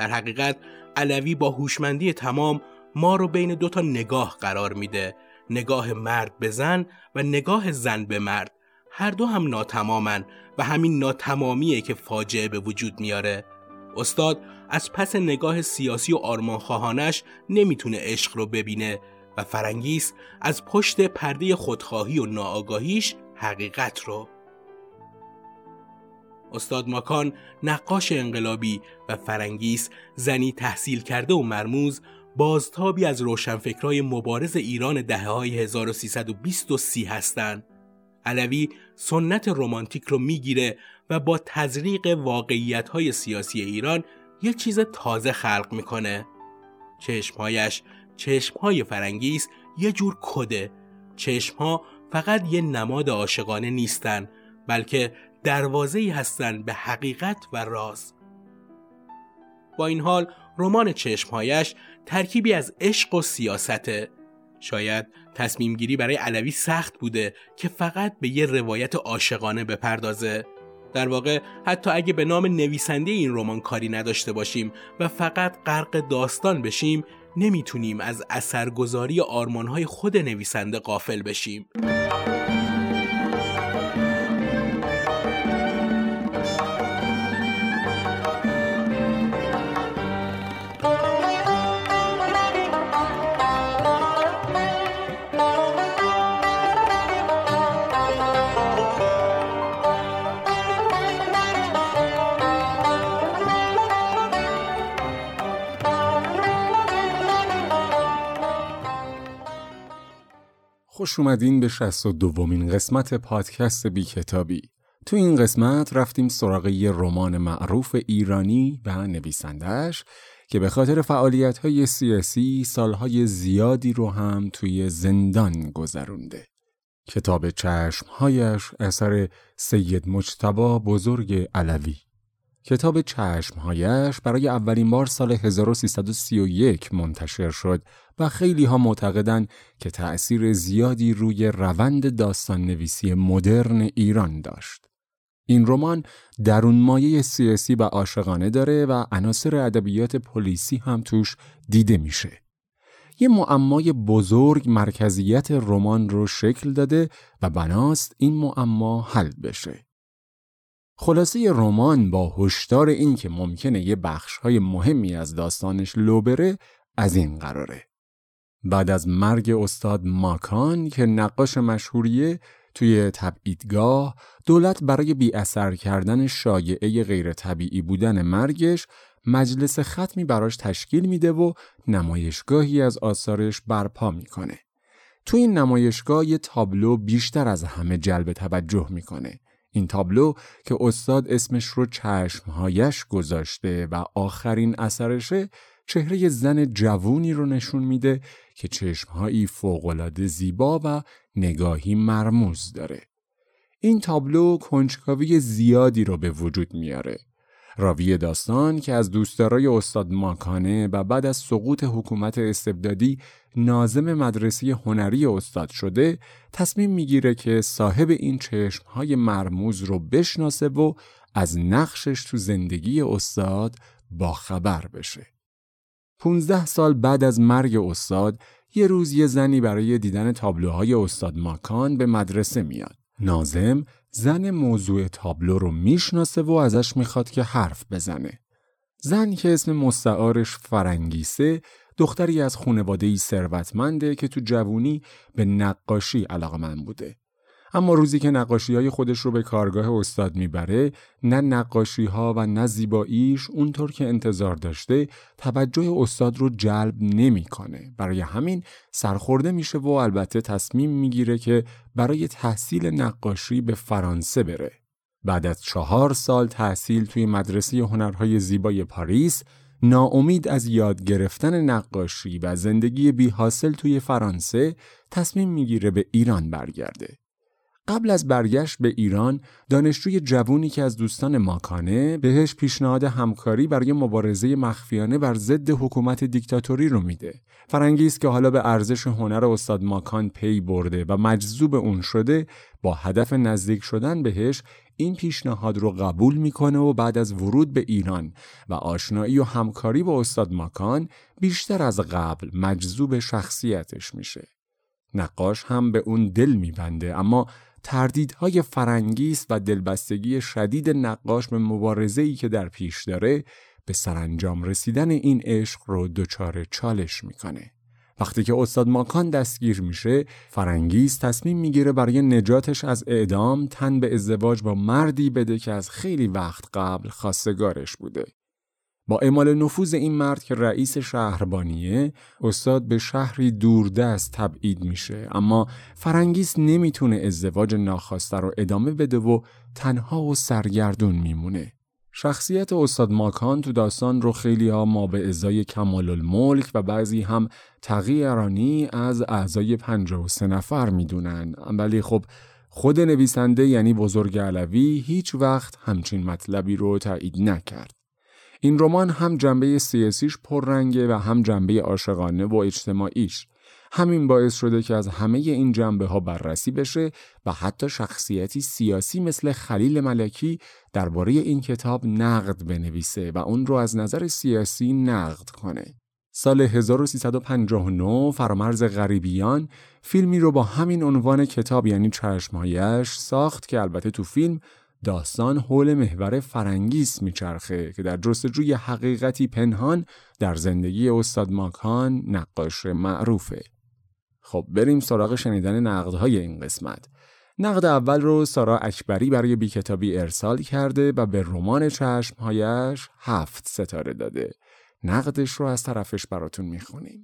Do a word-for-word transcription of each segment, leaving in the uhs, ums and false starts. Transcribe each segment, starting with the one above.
در حقیقت علوی با هوشمندی تمام ما رو بین دو تا نگاه قرار میده، نگاه مرد به زن و نگاه زن به مرد. هر دو هم ناتمامن و همین ناتمامیه که فاجعه به وجود میاره. استاد از پس نگاه سیاسی و آرمانخواهانش نمیتونه عشق رو ببینه و فرنگیس از پشت پرده خودخواهی و ناآگاهیش حقیقت رو. استاد ماکان نقاش انقلابی و فرنگیس زنی تحصیل کرده و مرموز، بازتابی از روشنفکرای مبارز ایران دهه‌های هزار و سیصد و بیست و سی هستند. علوی سنت رمانتیک رو میگیره و با تزریق واقعیت‌های سیاسی ایران یه چیز تازه خلق میکنه. چشمهایش، چشمهای فرنگیس یه جور کده. چشمها فقط یه نماد عاشقانه نیستن، بلکه دروازه‌ای هستن به حقیقت و راز. با این حال رمان چشمهایش ترکیبی از عشق و سیاسته. شاید تصمیم گیری برای علوی سخت بوده که فقط به یه روایت عاشقانه بپردازه. در واقع حتی اگه به نام نویسنده این رمان کاری نداشته باشیم و فقط غرق داستان بشیم، نمیتونیم از اثرگذاری آرمان‌های خود نویسنده غافل بشیم. خوش اومدین به شصت و دومین قسمت پادکست بی کتابی. تو این قسمت رفتیم سراغ یه رمان معروف ایرانی و نویسنده‌اش که به خاطر فعالیت‌های سیاسی سالهای زیادی رو هم توی زندان گذرونده. کتاب چشمهایش اثر سید مجتبی بزرگ علوی. کتاب چشمهایش برای اولین بار سال هزار و سیصد و سی و یک منتشر شد و خیلی ها معتقدن که تأثیر زیادی روی روند داستان نویسی مدرن ایران داشت. این رمان درون مایه سیاسی و عاشقانه داره و عناصر ادبیات پلیسی هم توش دیده میشه. یه معمای بزرگ مرکزیت رمان رو شکل داده و بناست این معما حل بشه. خلاصه رمان با هشدار این که ممکنه یه بخش‌های مهمی از داستانش لو بره از این قراره. بعد از مرگ استاد ماکان که نقاش مشهوریه، توی تبعیدگاه دولت برای بی اثر کردن شایعه غیر طبیعی بودن مرگش مجلس ختمی براش تشکیل میده و نمایشگاهی از آثارش برپا میکنه. توی این نمایشگاه یه تابلو بیشتر از همه جلب توجه میکنه. این تابلو که استاد اسمش رو چشمهایش گذاشته و آخرین اثرشه، چهره زن جوونی رو نشون میده که چشمهایی فوق‌العاده زیبا و نگاهی مرموز داره. این تابلو کنجکاوی زیادی رو به وجود میاره. راوی داستان که از دوستدارای استاد ماکانه و بعد از سقوط حکومت استبدادی ناظم مدرسه هنری استاد شده، تصمیم میگیره که صاحب این چشمهای مرموز رو بشناسه و از نقشش تو زندگی استاد با خبر بشه. پونزده سال بعد از مرگ استاد، یه روز یه زنی برای دیدن تابلوهای استاد ماکان به مدرسه میاد. ناظم زن موضوع تابلو رو میشناسه و ازش میخواد که حرف بزنه. زن که اسم مستعارش فرنگیسه، دختری از خانواده‌ای ثروتمنده که تو جوونی به نقاشی علاقه‌مند بوده. اما روزی که نقاشی‌های خودش رو به کارگاه استاد میبره، نه نقاشی‌ها و نه زیباییش اونطور که انتظار داشته توجه استاد رو جلب نمی‌کنه. برای همین سرخورده میشه و البته تصمیم میگیره که برای تحصیل نقاشی به فرانسه بره. بعد از چهار سال تحصیل توی مدرسه هنرهای زیبای پاریس، ناامید از یاد گرفتن نقاشی و زندگی بی حاصل توی فرانسه، تصمیم میگیره به ایران برگرده. قبل از برگشت به ایران، دانشجوی جوونی که از دوستان ماکانه بهش پیشنهاد همکاری برای مبارزه مخفیانه بر ضد حکومت دیکتاتوری رو میده. فرنگیس که حالا به ارزش هنر استاد ماکان پی برده و مجذوب اون شده، با هدف نزدیک شدن بهش این پیشنهاد رو قبول میکنه و بعد از ورود به ایران و آشنایی و همکاری با استاد ماکان بیشتر از قبل مجذوب شخصیتش میشه. نقاش هم به اون دل میبنده، اما تردیدهای فرنگیس و دلبستگی شدید نقاش به مبارزه‌ای که در پیش داره به سرانجام رسیدن این عشق رو دچار چالش میکنه. وقتی که استاد ماکان دستگیر میشه، فرنگیس تصمیم میگیره برای نجاتش از اعدام تن به ازدواج با مردی بده که از خیلی وقت قبل خواستگارش بوده. با اعمال نفوذ این مرد که رئیس شهربانیه، استاد به شهری دوردست تبعید میشه، اما فرنگیس نمیتونه ازدواج ناخواسته رو ادامه بده و تنها و سرگردون میمونه. شخصیت استاد ماکان تو داستان رو خیلی ها ما به ازای کمال الملک و بعضی هم تقی ارانی از اعضای پنجاه و سه نفر میدونن، ولی خب خود نویسنده یعنی بزرگ علوی هیچ وقت همچین مطلبی رو تایید نکرد. این رمان هم جنبه سیاسیش پررنگه و هم جنبه عاشقانه و اجتماعیش. همین باعث شده که از همه این جنبه ها بررسی بشه و حتی شخصیتی سیاسی مثل خلیل ملکی درباره این کتاب نقد بنویسه و اون رو از نظر سیاسی نقد کنه. سال هزار و سیصد و پنجاه و نه فرامرز غریبیان فیلمی رو با همین عنوان کتاب یعنی چشمهایش ساخت که البته تو فیلم داستان حول محور فرنگیس میچرخه که در جستجوی حقیقتی پنهان در زندگی استاد ماکان نقاش معروفه. خب بریم سراغ شنیدن نقدهای این قسمت. نقد اول رو سارا اکبری برای بیکتابی ارسال کرده و به رمان چشمهایش هفت ستاره داده. نقدش رو از طرفش براتون میخونیم.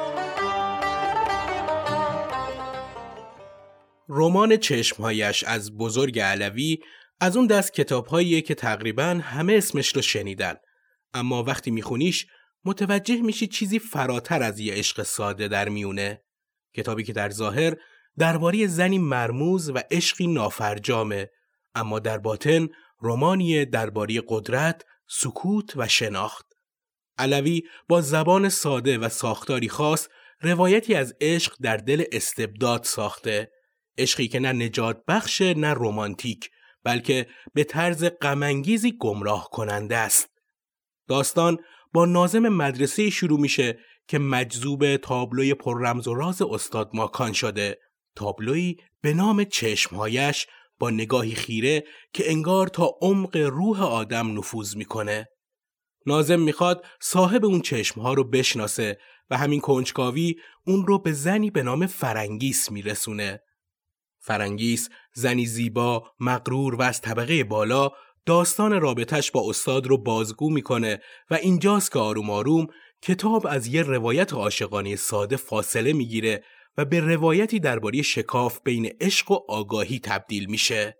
رمان چشمهایش از بزرگ علوی از اون دست کتاب‌هاییه که تقریباً همه اسمش رو شنیدن، اما وقتی میخونیش متوجه میشی چیزی فراتر از یه عشق ساده در میونه. کتابی که در ظاهر درباره زنی مرموز و عشقی نافرجامه، اما در باطن رمانیه درباره قدرت، سکوت و شناخت. علوی با زبان ساده و ساختاری خاص روایتی از عشق در دل استبداد ساخته، عشقی که نه نجات بخشه نه رمانتیک، بلکه به طرز غم‌انگیزی گمراه کننده است. داستان با ناظم مدرسه شروع میشه که مجذوب تابلوی پر رمز و راز استاد ماکان شده، تابلویی به نام چشمهایش با نگاهی خیره که انگار تا عمق روح آدم نفوذ میکنه. ناظم میخواد صاحب اون چشمها رو بشناسه و همین کنجکاوی اون رو به زنی به نام فرنگیس میرسونه. فرنگیس زنی زیبا، مغرور و از طبقه بالا داستان رابطش با استاد رو بازگو میکنه و اینجاست که آروم آروم کتاب از یه روایت عاشقانه ساده فاصله میگیره و به روایتی درباره شکاف بین عشق و آگاهی تبدیل میشه.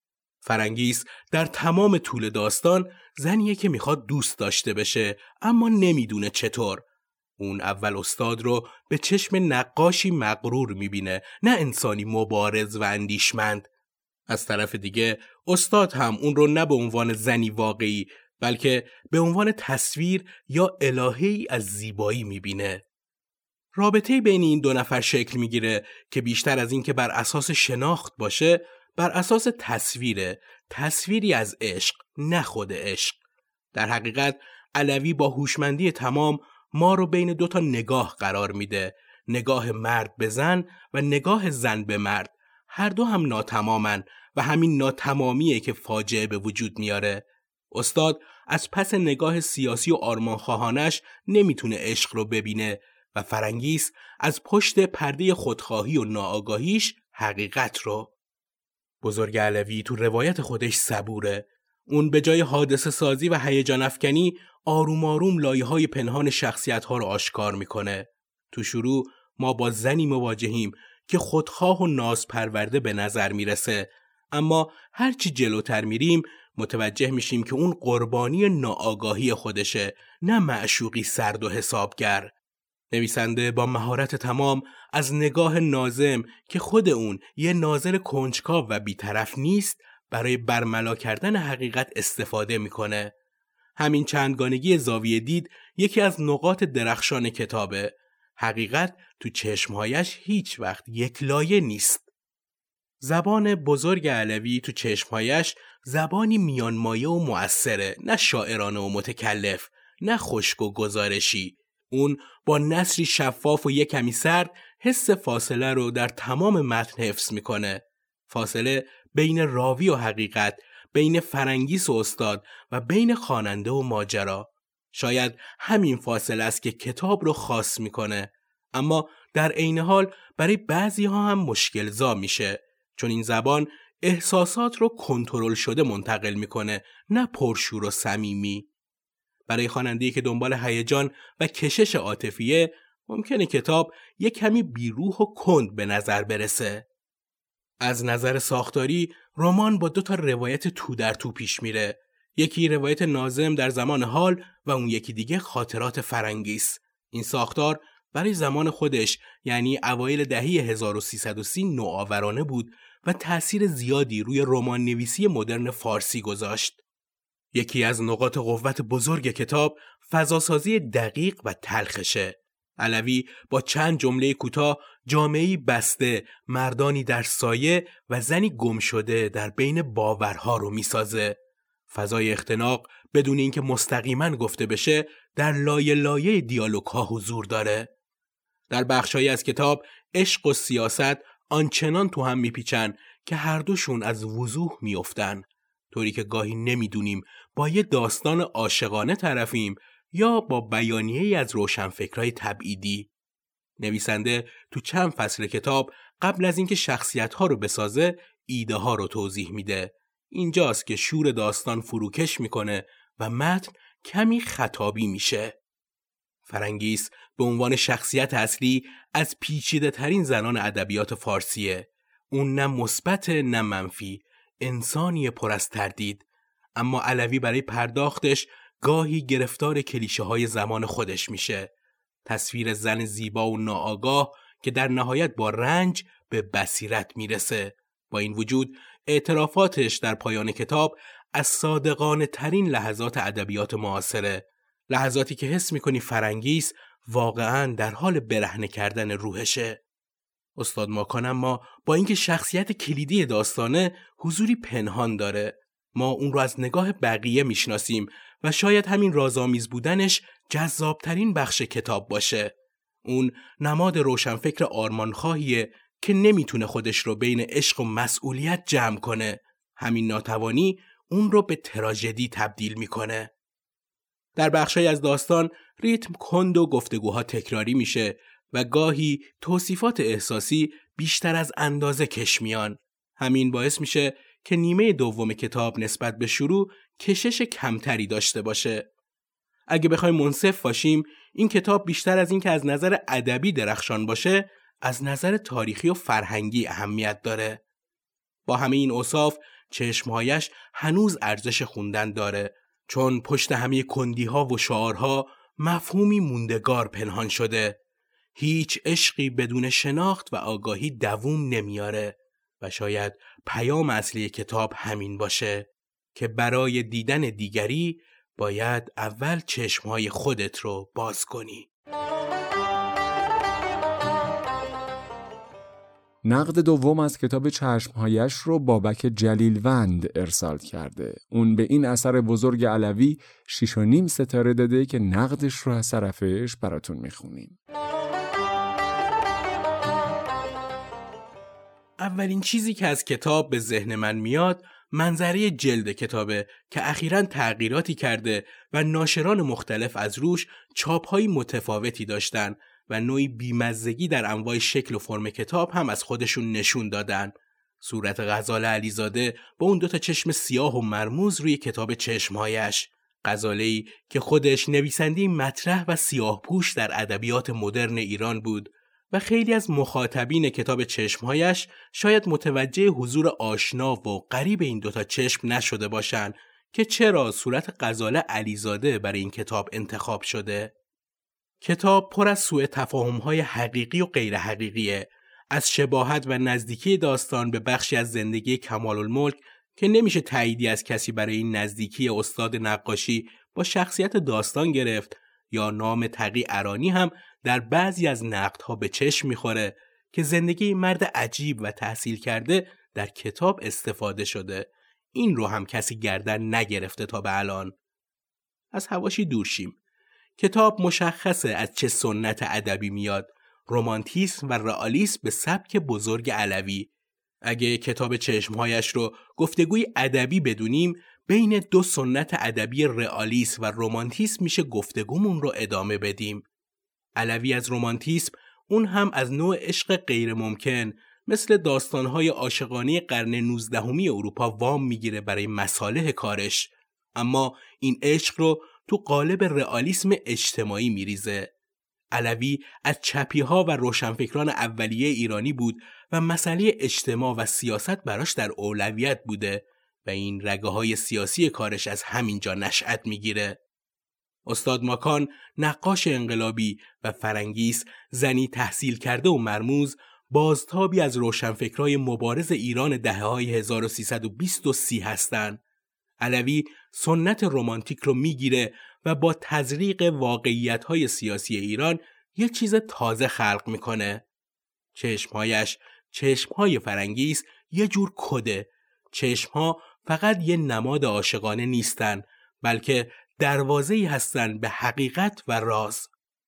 فرنگیس در تمام طول داستان زنیه که میخواد دوست داشته بشه اما نمیدونه چطور. اون اول استاد رو به چشم نقاشی مغرور میبینه، نه انسانی مبارز و اندیشمند. از طرف دیگه استاد هم اون رو نه به عنوان زنی واقعی بلکه به عنوان تصویر یا الهه‌ای از زیبایی میبینه. رابطه بین این دو نفر شکل میگیره که بیشتر از این که بر اساس شناخت باشه، بر اساس تصویره، تصویری از عشق، نه خود عشق. در حقیقت علوی با هوشمندی تمام ما رو بین دو تا نگاه قرار میده، نگاه مرد به زن و نگاه زن به مرد. هر دو هم ناتمامن و همین ناتمامیه که فاجعه به وجود میاره. استاد از پس نگاه سیاسی و آرمانخواهانش نمیتونه عشق رو ببینه و فرنگیس از پشت پرده خودخواهی و ناآگاهیش حقیقت رو. بزرگ علوی تو روایت خودش صبوره. اون به جای حادثه سازی و هیجان افکنی آروم آروم لایه‌های پنهان شخصیت‌ها رو آشکار میکنه. تو شروع ما با زنی مواجهیم که خودخواه و نازپرورده به نظر میرسه، اما هرچی جلوتر میریم متوجه میشیم که اون قربانی ناآگاهی خودشه، نه معشوقی سرد و حسابگر. نویسنده با مهارت تمام از نگاه ناظم که خود اون یه ناظر کنجکاو و بی‌طرف نیست برای برملا کردن حقیقت استفاده میکنه. همین چندگانگی زاویه دید یکی از نقاط درخشان کتابه. حقیقت تو چشمهایش هیچ وقت یک لایه نیست. زبان بزرگ علوی تو چشمهایش زبانی میانمایه و مؤثره، نه شاعرانه و متکلف، نه خشک و گزارشی. اون با نثری شفاف و یک کمی سرد حس فاصله رو در تمام متن حفظ میکنه. فاصله بین راوی و حقیقت، بین فرنگیس و استاد و بین خواننده و ماجرا. شاید همین فاصله است که کتاب رو خاص میکنه، اما در عین حال برای بعضی ها هم مشکل زا میشه، چون این زبان احساسات رو کنترل شده منتقل میکنه، نه پرشور و صمیمی. برای خواننده‌ای که دنبال هیجان و کشش عاطفیه، ممکنه کتاب یک کمی بیروح و کند به نظر برسه. از نظر ساختاری، رمان با دو تا روایت تو در تو پیش میره. یکی روایت ناظم در زمان حال و اون یکی دیگه خاطرات فرنگیس. این ساختار برای زمان خودش، یعنی اوایل دهه هزار و سیصد و سی، نوآورانه بود و تأثیر زیادی روی رمان نویسی مدرن فارسی گذاشت. یکی از نقاط قوت بزرگ کتاب فضاسازی دقیق و تلخشه. علوی با چند جمله کوتاه جامعه‌ای بسته، مردانی در سایه و زنی گم شده در بین باورها رو میسازه. فضای اختناق بدون اینکه مستقیما گفته بشه در لایه لایه دیالوگ ها حضور داره. در بخشایی از کتاب عشق و سیاست آنچنان تو هم میپیچن که هر دوشون از وضوح میافتن، طوری که گاهی نمیدونیم با یه داستان عاشقانه طرفیم یا با بیانیه‌ای از روشنفکرای تبعیدی. نویسنده تو چند فصل کتاب قبل از اینکه شخصیت‌ها رو بسازه، ایده ها رو توضیح میده. اینجاست که شور داستان فروکش میکنه و متن کمی خطابی میشه. فرنگیس به عنوان شخصیت اصلی از پیچیده ترین زنان ادبیات فارسیه. اون نه مثبت نه منفی، انسانی پر از تردید، اما علوی برای پرداختش گاهی گرفتار کلیشه های زمان خودش میشه. تصویر زن زیبا و ناآگاه که در نهایت با رنج به بصیرت میرسه. با این وجود اعترافاتش در پایان کتاب از صادقانه ترین لحظات ادبیات معاصره، لحظاتی که حس میکنی فرنگیس واقعاً در حال برهنه کردن روحشه. استاد ماکان اما با اینکه شخصیت کلیدی داستانه، حضوری پنهان داره. ما اون رو از نگاه بقیه میشناسیم و شاید همین رازآمیز بودنش جذابترین بخش کتاب باشه. اون نماد روشنفکر آرمانخواهیه که نمیتونه خودش رو بین عشق و مسئولیت جمع کنه. همین ناتوانی اون رو به تراژدی تبدیل میکنه. در بخشای از داستان ریتم کند و گفتگوها تکراری میشه و گاهی توصیفات احساسی بیشتر از اندازه کش میان. همین باعث میشه که نیمه دوم کتاب نسبت به شروع کشش کمتری داشته باشه. اگه بخوایم منصف باشیم، این کتاب بیشتر از این که از نظر ادبی درخشان باشه، از نظر تاریخی و فرهنگی اهمیت داره. با همه این اوصاف، چشمهایش هنوز ارزش خوندن داره، چون پشت همه کندی‌ها و شعارها مفهومی موندگار پنهان شده. هیچ عشقی بدون شناخت و آگاهی دوام نمیاره و شاید پیام اصلی کتاب همین باشه که برای دیدن دیگری باید اول چشمهای خودت رو باز کنی. نقد دوم از کتاب چشمهایش رو بابک جلیلوند ارسال کرده. اون به این اثر بزرگ علوی شیش و نیم ستاره داده که نقدش رو از طرفش براتون میخونیم. اولین چیزی که از کتاب به ذهن من میاد منظره جلد کتابه که اخیراً تغییراتی کرده و ناشران مختلف از روش چاپ‌های متفاوتی داشتن و نوعی بیمزگی در انواع شکل و فرم کتاب هم از خودشون نشون دادن. صورت غزاله علیزاده با اون دوتا چشم سیاه و مرموز روی کتاب چشمهایش، غزاله‌ای که خودش نویسنده مطرح و سیاه پوش در ادبیات مدرن ایران بود و خیلی از مخاطبین کتاب چشمهایش شاید متوجه حضور آشنا و غریب این دوتا چشم نشده باشن که چرا صورت غزاله علیزاده برای این کتاب انتخاب شده. کتاب پر از سوء تفاهم‌های حقیقی و غیر حقیقیه، از شباهت و نزدیکی داستان به بخشی از زندگی کمال‌الملک که نمیشه تاییدی از کسی برای این نزدیکی استاد نقاشی با شخصیت داستان گرفت، یا نام تقی ارانی هم در بعضی از نقدها به چشم میخوره که زندگی مرد عجیب و تحصیل کرده در کتاب استفاده شده. این رو هم کسی گردن نگرفته تا به الان. از حواشی دور شیم. کتاب مشخصه از چه سنت ادبی میاد. رمانتیسم و رئالیسم به سبک بزرگ علوی. اگه کتاب چشمهایش رو گفتگوی ادبی بدونیم، بین دو سنت ادبی رئالیسم و رمانتیسم میشه گفتگومون رو ادامه بدیم. علوی از رمانتیسم، اون هم از نوع عشق غیر ممکن، مثل داستانهای عاشقانه قرن نوزدهمی اروپا وام میگیره برای مصالح کارش، اما این عشق رو تو قالب رئالیسم اجتماعی میریزه. علوی از چپی‌ها و روشنفکران اولیه ایرانی بود و مسئله اجتماع و سیاست براش در اولویت بوده و این رگه‌های سیاسی کارش از همینجا نشأت میگیره. استاد ماکان، نقاش انقلابی، و فرنگیس، زنی تحصیل کرده و مرموز، بازتابی از روشنفکرای مبارز ایران دهه‌های هزار و سیصد و بیست و سی هستند. علوی سنت رمانتیک رو میگیره و با تزریق واقعیت‌های سیاسی ایران یه چیز تازه خلق میکنه. چشمهایش، چشمهای فرنگیس، یه جور کده. چشمها فقط یه نماد عاشقانه نیستن، بلکه دروازه‌ای هستن به حقیقت و راز.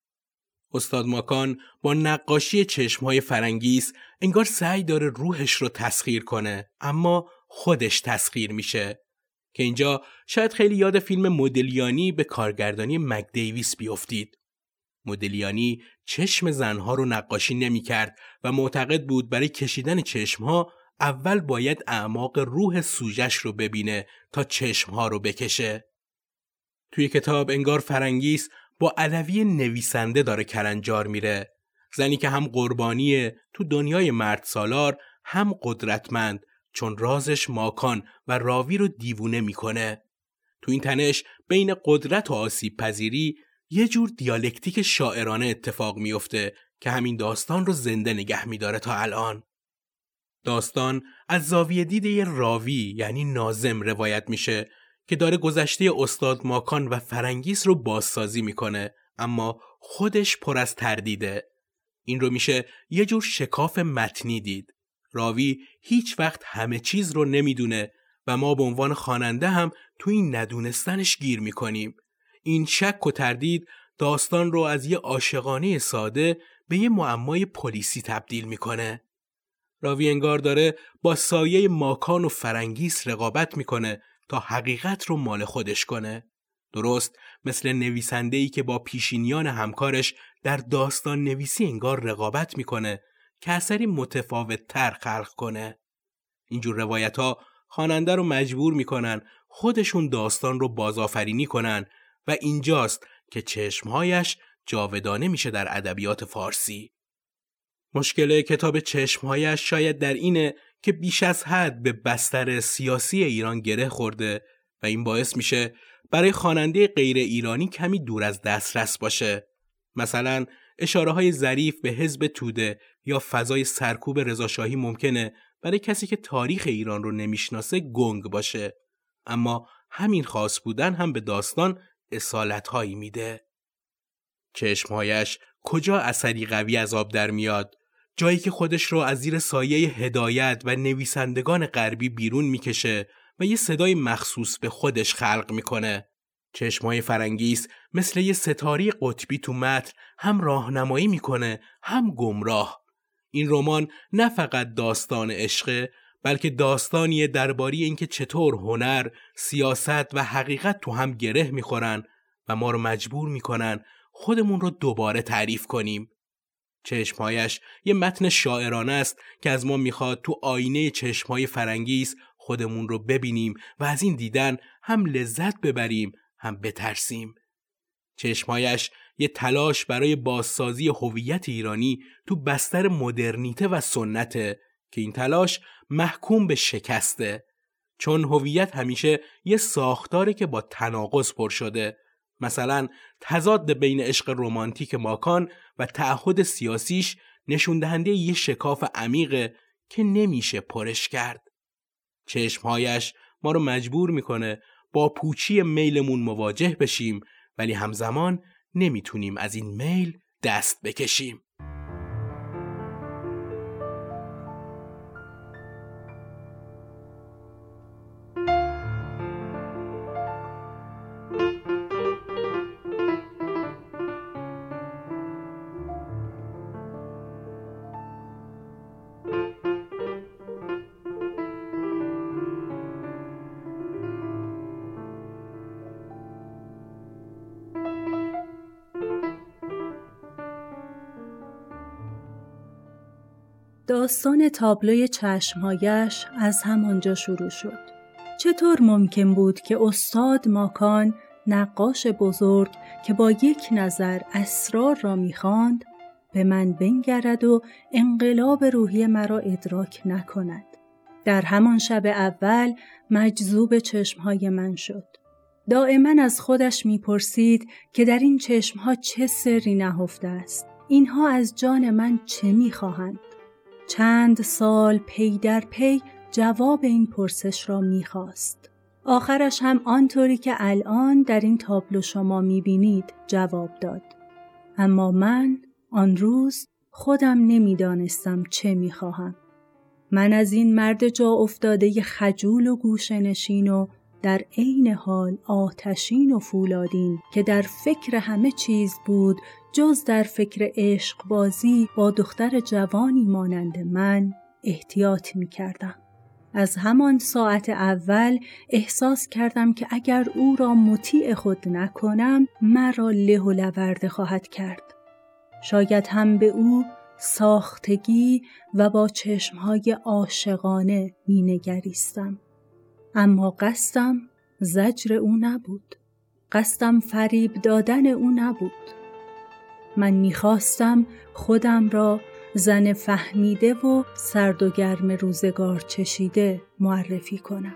استاد ماکان با نقاشی چشمهای فرنگیس انگار سعی داره روحش رو تسخیر کنه، اما خودش تسخیر میشه. که اینجا شاید خیلی یاد فیلم مودلیانی به کارگردانی مک دیویس بیفتید. مودلیانی چشم زنها رو نقاشی نمی کرد و معتقد بود برای کشیدن چشمها اول باید اعماق روح سوژش رو ببینه تا چشمها رو بکشه. توی کتاب انگار فرنگیس با علوی نویسنده داره کلنجار میره. زنی که هم قربانیه تو دنیای مرد سالار، هم قدرتمند، چون رازش ماکان و راوی رو دیوونه میکنه. تو این تنش بین قدرت و آسیب پذیری یه جور دیالکتیک شاعرانه اتفاق میفته که همین داستان رو زنده نگه میداره تا الان. داستان از زاویه دید یه راوی یعنی ناظم روایت میشه که داره گذشته استاد ماکان و فرنگیس رو بازسازی میکنه، اما خودش پر از تردیده. این رو میشه یه جور شکاف متنی دید. راوی هیچ وقت همه چیز رو نمیدونه و ما به عنوان خواننده هم تو این ندونستنش گیر میکنیم. این شک و تردید داستان رو از یه عاشقانه ساده به یه معمای پلیسی تبدیل میکنه. راوی انگار داره با سایه ماکان و فرنگیس رقابت میکنه تا حقیقت رو مال خودش کنه. درست مثل نویسنده‌ای که با پیشینیان همکارش در داستان نویسی انگار رقابت میکنه که اثری متفاوت تر خلق کنه. اینجور روایت ها خواننده رو مجبور میکنن خودشون داستان رو بازآفرینی کنن و اینجاست که چشمهایش جاودانه میشه در ادبیات فارسی. مشکل کتاب چشمهایش شاید در اینه که بیش از حد به بستر سیاسی ایران گره خورده و این باعث میشه برای خواننده غیر ایرانی کمی دور از دسترس باشه. مثلا اشاره های ظریف به حزب توده یا فضای سرکوب رضاشاهی ممکنه برای کسی که تاریخ ایران رو نمیشناسه گنگ باشه، اما همین خاص بودن هم به داستان اصالت هایی میده. چشمهایش کجا اثری قوی از آب در میاد؟ جایی که خودش رو از زیر سایه هدایت و نویسندگان غربی بیرون میکشه و یه صدای مخصوص به خودش خلق میکنه. چشمای فرنگیس مثل یه ستاره قطبی تو متن هم راهنمایی میکنه هم گمراه. این رمان نه فقط داستان عشقه، بلکه داستانیه درباره اینکه چطور هنر، سیاست و حقیقت تو هم گره میخورن و ما رو مجبور میکنن خودمون رو دوباره تعریف کنیم. چشمهایش یه متن شاعرانه است که از ما میخواد تو آینه چشمهای فرنگیس خودمون رو ببینیم و از این دیدن هم لذت ببریم هم بترسیم. چشمهایش یه تلاش برای بازسازی هویت ایرانی تو بستر مدرنیته و سنته که این تلاش محکوم به شکسته، چون هویت همیشه یه ساختاره که با تناقض پر شده. مثلا تضاد بین عشق رمانتیک ماکان و تعهد سیاسیش نشون دهنده یه شکاف عمیقه که نمیشه پرش کرد. چشمهایش ما رو مجبور میکنه با پوچی میلمون مواجه بشیم، ولی همزمان نمیتونیم از این میل دست بکشیم. داستان تابلوی چشمهایش از همانجا شروع شد. چطور ممکن بود که استاد ماکان، نقاش بزرگ که با یک نظر اسرار را می‌خواند، به من بنگرد و انقلاب روحی مرا ادراک نکند؟ در همان شب اول مجذوب چشمهای من شد. دائما از خودش می‌پرسید که در این چشمها چه سری نهفته است؟ اینها از جان من چه می‌خواهند؟ چند سال پی در پی جواب این پرسش را می‌خواست. آخرش هم آنطوری که الان در این تابلو شما می‌بینید جواب داد. اما من آن روز خودم نمی‌دانستم چه می‌خواهم. من از این مرد جا افتاده خجول و گوشه‌نشین و در عین حال آتشین و فولادین که در فکر همه چیز بود جز در فکر عشق بازی با دختر جوانی مانند من احتیاط می کردم. از همان ساعت اول احساس کردم که اگر او را مطیع خود نکنم مرا له و لورده خواهد کرد. شاید هم به او ساختگی و با چشمهای عاشقانه می نگریستم. اما قصدم زجر او نبود. قصدم فریب دادن او نبود. من می‌خواستم خودم را زن فهمیده و سرد و گرم روزگار چشیده معرفی کنم.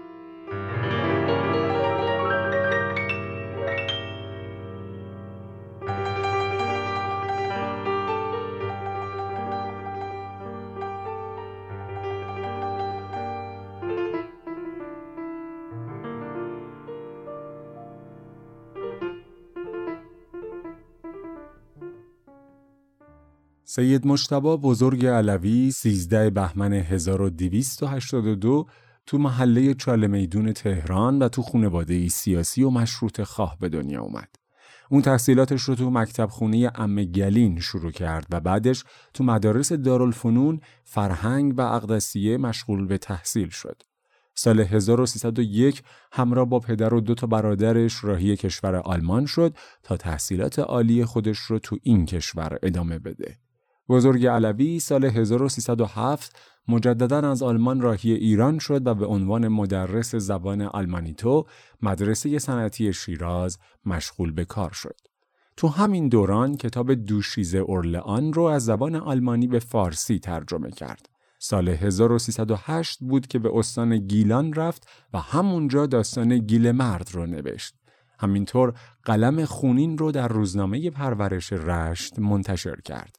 سید مجتبی بزرگ علوی سیزده بهمن هزار و دویست و هشتاد و دو تو محله چاله میدون تهران و تو خانواده‌ای سیاسی و مشروطه خواه به دنیا اومد. اون تحصیلاتش رو تو مکتب خونه عمه گلین شروع کرد و بعدش تو مدارس دارالفنون فرهنگ و اقدسیه مشغول به تحصیل شد. سال هزار و سیصد و یک همراه با پدر و دو تا برادرش راهی کشور آلمان شد تا تحصیلات عالی خودش رو تو این کشور ادامه بده. بزرگ علوی سال هزار و سیصد و هفت مجدداً از آلمان راهی ایران شد و به عنوان مدرس زبان آلمانیتو مدرسه صنعتی شیراز مشغول به کار شد. تو همین دوران کتاب دوشیزه اورلئان رو از زبان آلمانی به فارسی ترجمه کرد. سال هزار و سیصد و هشت بود که به استان گیلان رفت و همونجا داستان گیل مرد رو نوشت. همینطور قلم خونین رو در روزنامه پرورش رشت منتشر کرد.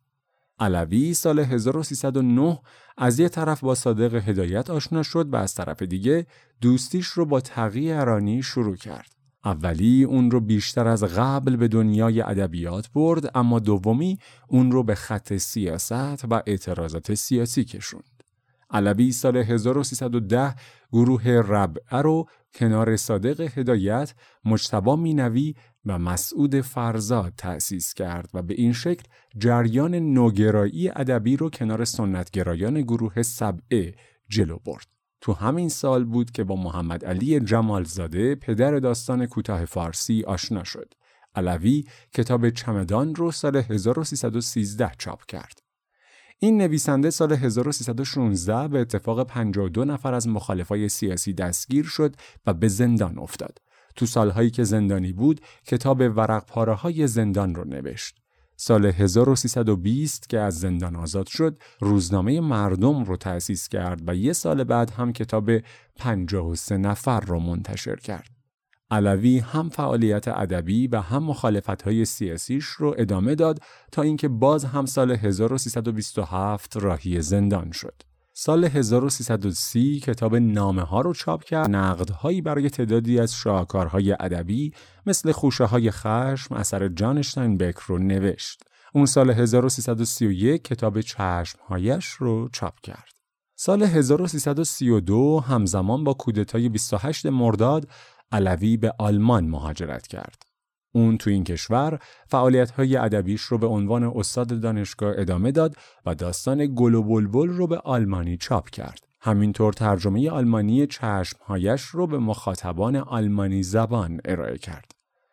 علوی سال هزار و سیصد و نه از یه طرف با صادق هدایت آشنا شد و از طرف دیگه دوستیش رو با تقی ارانی شروع کرد. اولی اون رو بیشتر از قبل به دنیای ادبیات برد، اما دومی اون رو به خط سیاست و اعتراضات سیاسی کشوند. علوی سال هزار و سیصد و ده گروه ربعه رو کنار صادق هدایت، مجتبی مینوی و مسعود فرزاد تأسیس کرد و به این شکل جریان نوگرایی ادبی رو کنار سنتگرایان گروه سبعه جلو برد. تو همین سال بود که با محمد علی جمالزاده پدر داستان کوتاه فارسی آشنا شد. علوی کتاب چمدان رو سال هزار و سیصد و سیزده چاپ کرد. این نویسنده سال هزار و سیصد و شانزده به اتفاق پنجاه و دو نفر از مخالفای سیاسی دستگیر شد و به زندان افتاد. تو سالهایی که زندانی بود کتاب ورق پاره های زندان رو نوشت. سال هزار و سیصد و بیست که از زندان آزاد شد روزنامه مردم رو تأسیس کرد و یه سال بعد هم کتاب پنجاه و سه نفر رو منتشر کرد. علوی هم فعالیت ادبی و هم مخالفت‌های سیاسیش رو ادامه داد تا اینکه باز هم سال هزار و سیصد و بیست و هفت راهی زندان شد. سال هزار و سیصد و سی کتاب نامه ها رو چاپ کرد، نقدهایی برای تعدادی از شاهکارهای ادبی مثل خوشه های خشم اثر جان اشتاینبک رو نوشت. اون سال هزار و سیصد و سی و یک کتاب چشمهایش رو چاپ کرد. سال هزار و سیصد و سی و دو همزمان با کودتای بیست و هشتم مرداد علوی به آلمان مهاجرت کرد. اون تو این کشور فعالیت‌های ادبیش رو به عنوان استاد دانشگاه ادامه داد و داستان گل و بلبل رو به آلمانی چاپ کرد. همینطور ترجمه آلمانی چشمهایش رو به مخاطبان آلمانی زبان ارائه کرد.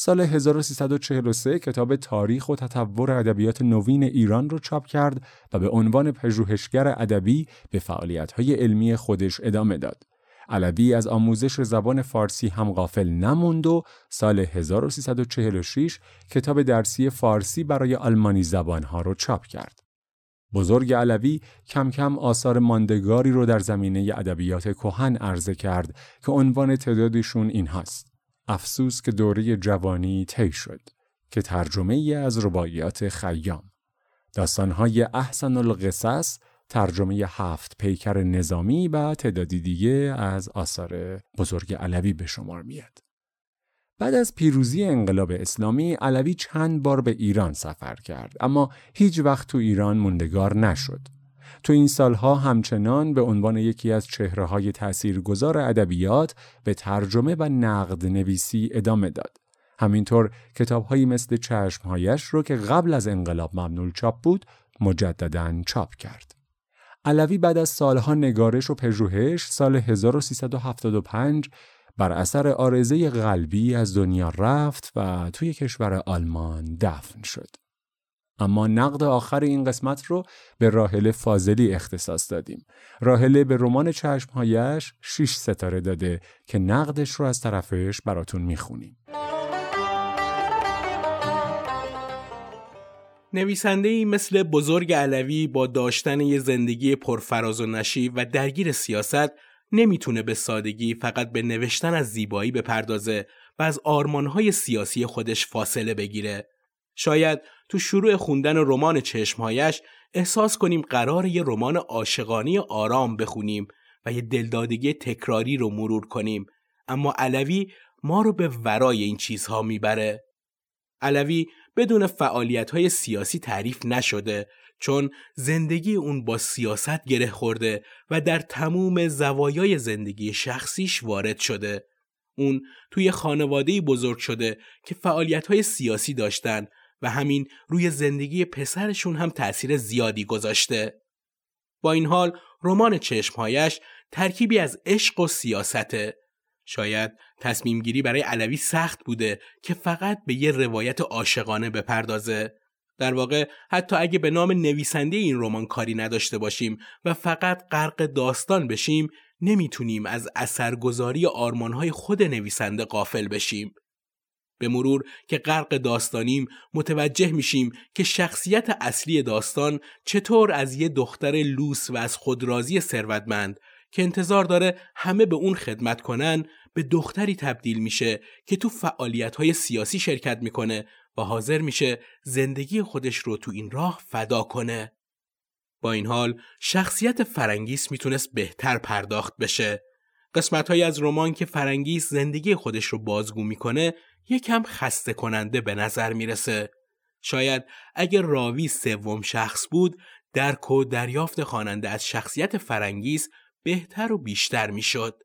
سال هزار و سیصد و چهل و سه کتاب تاریخ و تطور ادبیات نوین ایران رو چاپ کرد و به عنوان پژوهشگر ادبی به فعالیت‌های علمی خودش ادامه داد. علوی از آموزش زبان فارسی هم غافل نموند و سال هزار و سیصد و چهل و شش کتاب درسی فارسی برای آلمانی زبانها رو چاپ کرد. بزرگ علوی کم کم آثار ماندگاری رو در زمینه ادبیات کهن عرضه کرد که عنوان تعدادشون این هست: افسوس که دوره جوانی طی شد، که ترجمه ای از رباعیات خیام، داستان‌های احسن القصص، ترجمه هفت پیکر نظامی و تعدادی دیگه از آثار بزرگ علوی به شمار میاد. بعد از پیروزی انقلاب اسلامی، علوی چند بار به ایران سفر کرد، اما هیچ وقت تو ایران موندگار نشد. تو این سالها همچنان به عنوان یکی از چهره‌های تأثیرگذار ادبیات به ترجمه و نقد نویسی ادامه داد. همینطور کتاب‌هایی مثل چشمهایش رو که قبل از انقلاب ممنوع چاپ بود، مجدداً چاپ کرد. علوی بعد از سالها نگارش و پژوهش سال هزار و سیصد و هفتاد و پنج بر اثر عارضه قلبی از دنیا رفت و توی کشور آلمان دفن شد. اما نقد آخر این قسمت رو به راحله فاضلی اختصاص دادیم. راحله به رمان چشمهایش شش ستاره داده که نقدش رو از طرفش براتون میخونیم. نویسنده‌ای مثل بزرگ علوی با داشتن یه زندگی پرفراز و نشیب و درگیر سیاست نمیتونه به سادگی فقط به نوشتن از زیبایی بپردازه و از آرمانهای سیاسی خودش فاصله بگیره. شاید تو شروع خوندن رمان چشمهایش احساس کنیم قراره یه رمان عاشقانه آرام بخونیم و یه دلدادگی تکراری رو مرور کنیم، اما علوی ما رو به ورای این چیزها میبره. علوی بدون فعالیت‌های سیاسی تعریف نشده، چون زندگی اون با سیاست گره خورده و در تموم زوایای زندگی شخصیش وارد شده. اون توی خانواده‌ای بزرگ شده که فعالیت‌های سیاسی داشتن و همین روی زندگی پسرشون هم تأثیر زیادی گذاشته. با این حال رمان چشمهایش ترکیبی از عشق و سیاسته. شاید تصمیم گیری برای علوی سخت بوده که فقط به یه روایت عاشقانه بپردازه. در واقع حتی اگه به نام نویسنده این رمان کاری نداشته باشیم و فقط غرق داستان بشیم، نمیتونیم از اثرگذاری آرمانهای خود نویسنده غافل بشیم. به مرور که غرق داستانیم متوجه میشیم که شخصیت اصلی داستان چطور از یه دختر لوس و از خودرازی ثروتمند که انتظار داره همه به اون خدمت کنن به دختری تبدیل میشه که تو فعالیت‌های سیاسی شرکت میکنه و حاضر میشه زندگی خودش رو تو این راه فدا کنه. با این حال شخصیت فرنگیس میتونست بهتر پرداخت بشه. قسمت‌هایی از رمان که فرنگیس زندگی خودش رو بازگو میکنه یکم خسته کننده به نظر میرسه. شاید اگر راوی سوم شخص بود، درک و دریافت خواننده از شخصیت فرنگیس بهتر و بیشتر میشد.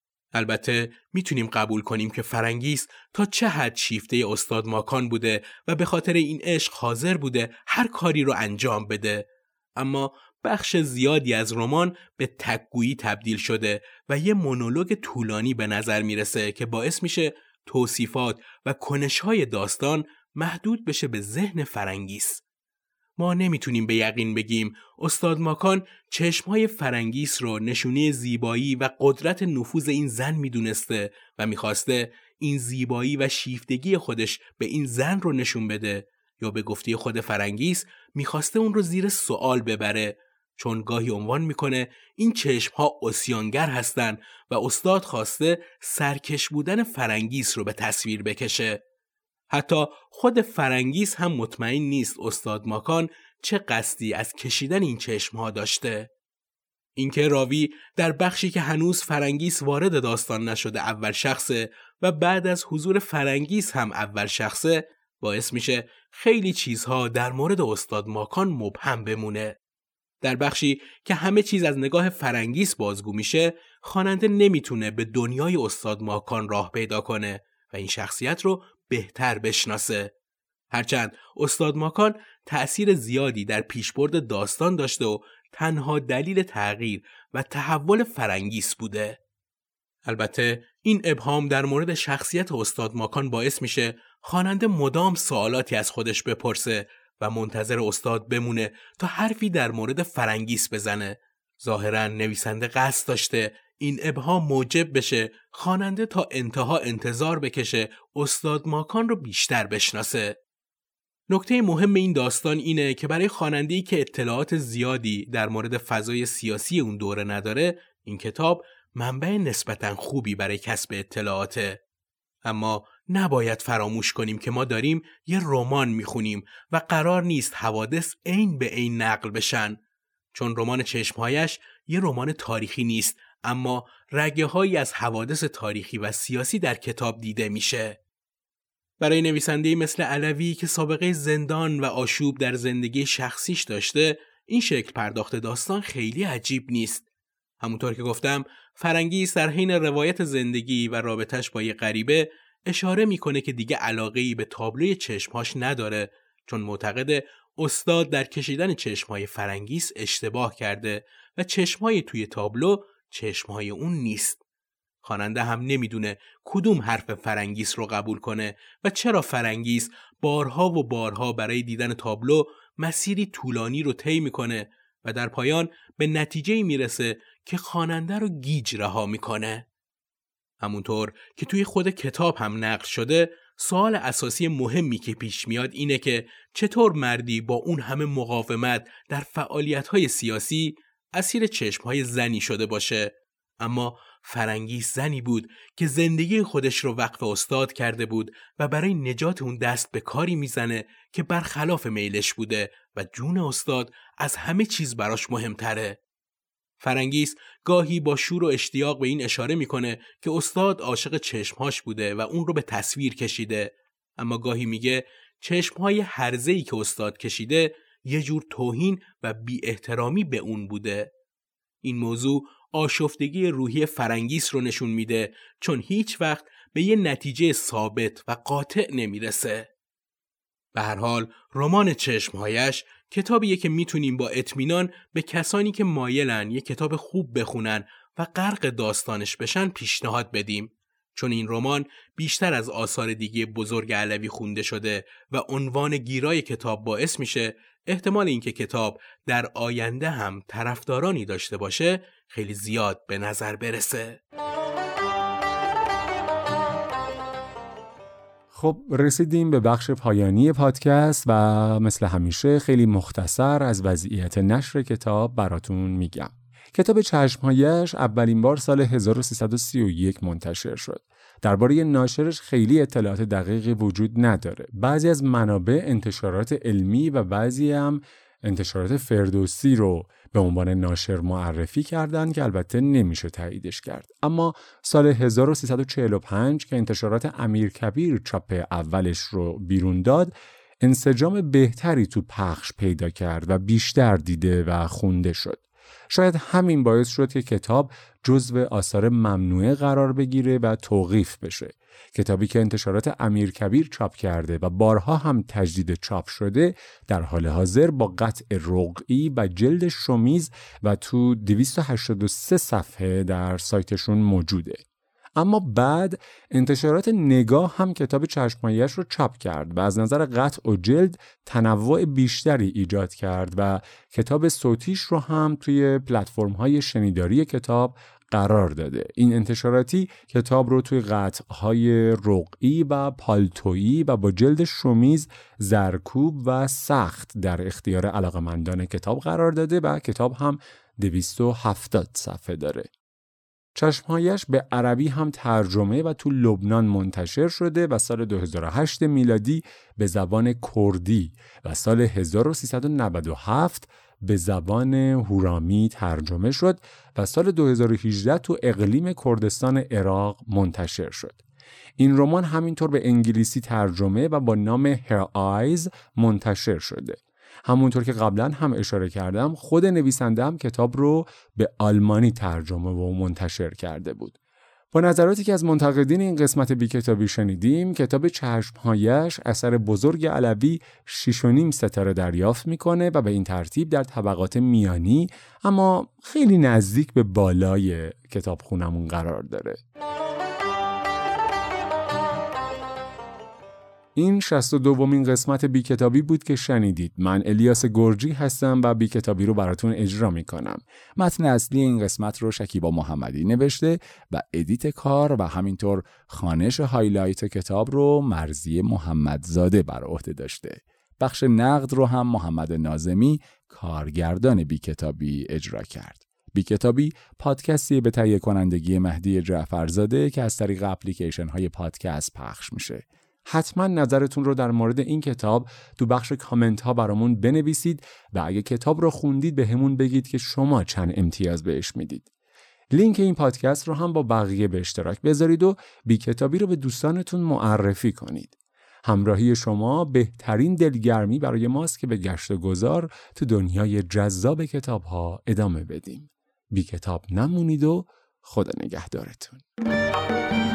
البته میتونیم قبول کنیم که فرنگیس تا چه حد شیفته استاد ماکان بوده و به خاطر این عشق حاضر بوده هر کاری رو انجام بده، اما بخش زیادی از رمان به تک‌گویی تبدیل شده و یه مونولوگ طولانی به نظر میرسه که باعث میشه توصیفات و کنش‌های داستان محدود بشه به ذهن فرنگیس. ما نمیتونیم به یقین بگیم استاد ماکان چشمهای فرنگیس رو نشونه زیبایی و قدرت نفوذ این زن میدونسته و میخواسته این زیبایی و شیفتگی خودش به این زن رو نشون بده، یا به گفته خود فرنگیس میخواسته اون رو زیر سوال ببره، چون گاهی عنوان میکنه این چشمها عصیانگر هستن و استاد خواسته سرکش بودن فرنگیس رو به تصویر بکشه. حتی خود فرنگیس هم مطمئن نیست استاد ماکان چه قصدی از کشیدن این چشمها داشته. اینکه راوی در بخشی که هنوز فرنگیس وارد داستان نشده اول شخصه و بعد از حضور فرنگیس هم اول شخصه، باعث میشه خیلی چیزها در مورد استاد ماکان مبهم بمونه. در بخشی که همه چیز از نگاه فرنگیس بازگو میشه، خواننده نمیتونه به دنیای استاد ماکان راه پیدا کنه و این شخصیت رو بهتر بشناسه. هرچند استاد ماکان تأثیر زیادی در پیشبرد داستان داشته و تنها دلیل تغییر و تحول فرنگیس بوده. البته این ابهام در مورد شخصیت استاد ماکان باعث میشه خواننده مدام سوالاتی از خودش بپرسه و منتظر استاد بمونه تا حرفی در مورد فرنگیس بزنه. ظاهراً نویسنده قصد داشته این ابهام موجب بشه خواننده تا انتها انتظار بکشه استاد ماکان رو بیشتر بشناسه. نکته مهم این داستان اینه که برای خواننده‌ای که اطلاعات زیادی در مورد فضای سیاسی اون دوره نداره، این کتاب منبع نسبتاً خوبی برای کسب اطلاعاته. اما نباید فراموش کنیم که ما داریم یه رمان میخونیم و قرار نیست حوادث عین به عین نقل بشن. چون رمان چشمهایش یه رمان تاریخی نیست، اما رگه هایی از حوادث تاریخی و سیاسی در کتاب دیده میشه. برای نویسنده‌ای مثل علوی که سابقه زندان و آشوب در زندگی شخصیش داشته، این شکل پرداخت داستان خیلی عجیب نیست. همونطور که گفتم، فرنگیس در حین روایت زندگی و رابطش با یه غریبه اشاره میکنه که دیگه علاقه‌ای به تابلوی چشمهاش نداره، چون معتقده استاد در کشیدن چشمهای فرنگیس اشتباه کرده و چشمهای توی تابلو چشمهای اون نیست. خواننده هم نمیدونه کدوم حرف فرنگیس رو قبول کنه و چرا فرنگیس بارها و بارها برای دیدن تابلو مسیری طولانی رو طی میکنه و در پایان به نتیجه‌ای میرسه که خواننده رو گیج رها میکنه. همونطور که توی خود کتاب هم نقل شده، سوال اساسی مهمی که پیش میاد اینه که چطور مردی با اون همه مقاومت در فعالیت‌های سیاسی اسیر چشم‌های زنی شده باشه. اما فرنگیس زنی بود که زندگی خودش رو وقف استاد کرده بود و برای نجات اون دست به کاری میزنه که برخلاف میلش بوده و جون استاد از همه چیز براش مهمتره. فرنگیس گاهی با شور و اشتیاق به این اشاره میکنه که استاد عاشق چشمهاش بوده و اون رو به تصویر کشیده، اما گاهی میگه چشمهای هرزه‌ای که استاد کشیده یه جور توهین و بی احترامی به اون بوده. این موضوع آشفتگی روحی فرنگیس رو نشون میده، چون هیچ وقت به یه نتیجه ثابت و قاطع نمیرسه. به هر حال رمان چشمهایش کتابیه که میتونیم با اطمینان به کسانی که مایلن یه کتاب خوب بخونن و غرق داستانش بشن پیشنهاد بدیم، چون این رمان بیشتر از آثار دیگه بزرگ علوی خونده شده و عنوان گیرای کتاب باعث میشه احتمال اینکه کتاب در آینده هم طرفدارانی داشته باشه خیلی زیاد به نظر برسه. خب رسیدیم به بخش پایانی پادکست و مثل همیشه خیلی مختصر از وضعیت نشر کتاب براتون میگم. کتاب چشمهایش اولین بار سال هزار و سیصد و سی و یک منتشر شد. درباره ناشرش خیلی اطلاعات دقیقی وجود نداره. بعضی از منابع انتشارات علمی و بعضی هم انتشارات فردوسی رو به عنوان ناشر معرفی کردن که البته نمیشه تاییدش کرد. اما سال هزار و سیصد و چهل و پنج که انتشارات امیرکبیر چاپ اولش رو بیرون داد، انسجام بهتری تو پخش پیدا کرد و بیشتر دیده و خونده شد. شاید همین باعث شد که کتاب جزو آثار ممنوعه قرار بگیره و توقیف بشه. کتابی که انتشارات امیرکبیر چاپ کرده و بارها هم تجدید چاپ شده، در حال حاضر با قطع رقعی و جلد شمیز و تو دویست و هشتاد و سه صفحه در سایتشون موجوده. اما بعد انتشارات نگاه هم کتاب چشمهایش رو چاپ کرد و از نظر قطع و جلد تنوع بیشتری ایجاد کرد و کتاب صوتیش رو هم توی پلتفرم‌های شنیداری کتاب قرار داده. این انتشاراتی کتاب رو توی قطعهای رقعی و پالتویی و با جلد شمیز، زرکوب و سخت در اختیار علاقه‌مندان کتاب قرار داده و کتاب هم دویست و هفتاد صفحه داره. چشمهایش به عربی هم ترجمه و تو لبنان منتشر شده و سال دو هزار و هشت میلادی به زبان کردی و سال هزار و سیصد و نود و هفت به زبان هورامی ترجمه شد و سال دو هزار و هجده تو اقلیم کردستان عراق منتشر شد. این رمان همینطور به انگلیسی ترجمه و با نام Her Eyes منتشر شده. همونطور که قبلا هم اشاره کردم، خود نویسنده هم کتاب رو به آلمانی ترجمه و منتشر کرده بود. با نظراتی که از منتقدین این قسمت بیکتابی شنیدیم، کتاب چشمهایش اثر بزرگ علوی شش و نیم ستاره دریافت میکنه و به این ترتیب در طبقات میانی اما خیلی نزدیک به بالای کتابخونمون قرار داره. این شصت و دومین قسمت بیکتابی بود که شنیدید. من الیاس گرجی هستم و بیکتابی رو براتون اجرا میکنم. متن اصلی این قسمت رو شکیبا محمدی نوشته و ادیت کار و همینطور خوانش هایلایت کتاب رو مرضی محمدزاده بر عهده داشته. بخش نقد رو هم محمد ناظمی کارگردان بیکتابی اجرا کرد. بیکتابی پادکستی به تهیه کنندگی مهدی جعفرزاده که از طریق اپلیکیشن های پادکست پخش میشه. حتما نظرتون رو در مورد این کتاب تو بخش کامنت ها برامون بنویسید و اگه کتاب رو خوندید به همون بگید که شما چند امتیاز بهش میدید. لینک این پادکست رو هم با بقیه به اشتراک بذارید و بیکتابی رو به دوستانتون معرفی کنید. همراهی شما بهترین دلگرمی برای ماست که به گشت و گذار تو دنیای جذاب کتاب ها ادامه بدیم. بیکتاب نمونید و خدا نگهدارتون.